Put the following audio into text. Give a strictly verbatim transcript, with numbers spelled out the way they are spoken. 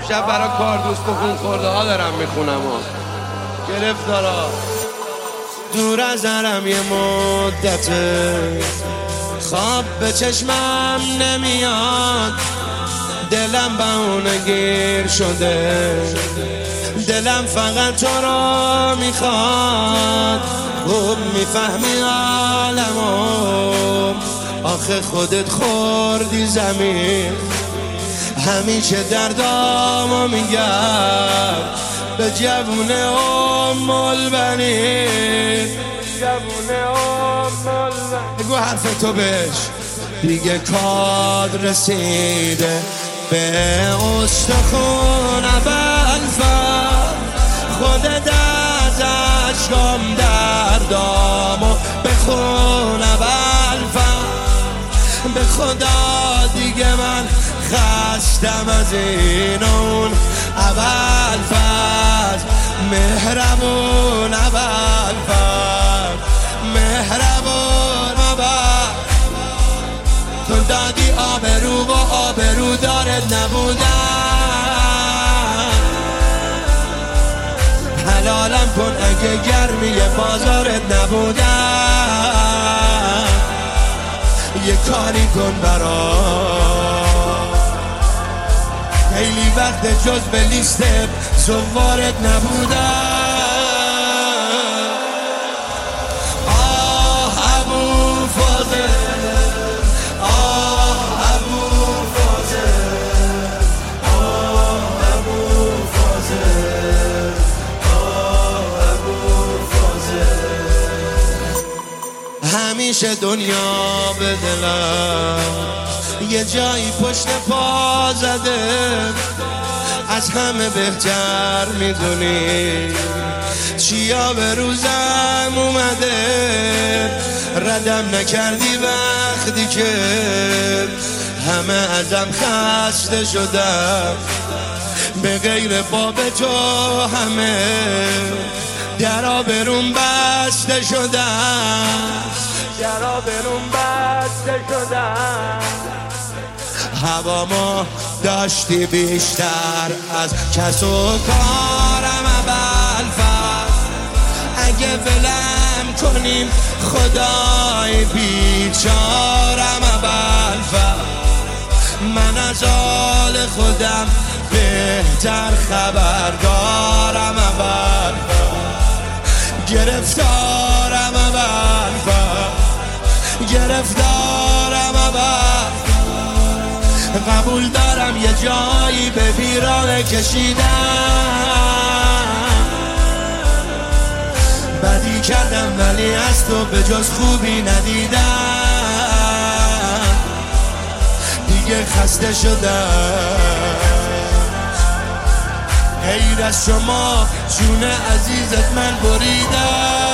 امشب برای کار دوست و خون خورده ها دارم میخونم ها. گرفتارا دور از هرم یه مدته خواب به چشمم نمیاد، دلم بهونه گیر شده، دلم فقط تو رو میخواد. خوب میفهمی عالمو، آخه خودت خوردی زمین. همیشه دردامو میگم به جوون ام البنین، جوون ام البنین. بگو حرف تو بهش دیگه کار رسیده به استخون ابوالفضل. خودت از اشکام دردامو بخون ابوالفضل. به خدا دیگه من خستم از این اون ابوالفضل. مهربون ابوالفضل، مهربون ابوالفضل. تو دادی آبرو و آبرو دارت نبودن، حلالم کن اگه گرمی بازارت نبودن. یه کاری کن برام، خیلی وقت جز به لیست زوارت نبودن. آه ابوالفضل، آه ابوالفضل، آه ابوالفضل، آه ابوالفضل. همیشه دنیا به دلم یه جایی پشت پا زده، از همه بهتر میدونی چیا به روزم اومده. ردم نکردی وقتی که همه ازم خسته شدم، به غیر باب تو همه درا برون بسته شدم، درا برون بسته شدم. هوا ما داشتی بیشتر از کس و کارم ابوالفضل. اگه ولم کنیم خدای بیچارم ابوالفضل. من از حال خودم بهتر خبردارم ابوالفضل. گرفتارم ابوالفضل، گرفتارم ابوالفضل. قبول دارم یه جایی به بیراه کشیدم، بدی کردم ولی از تو به جز خوبی ندیدم. دیگه خسته شدم، غیر از شما جون عزیزت من بریدم.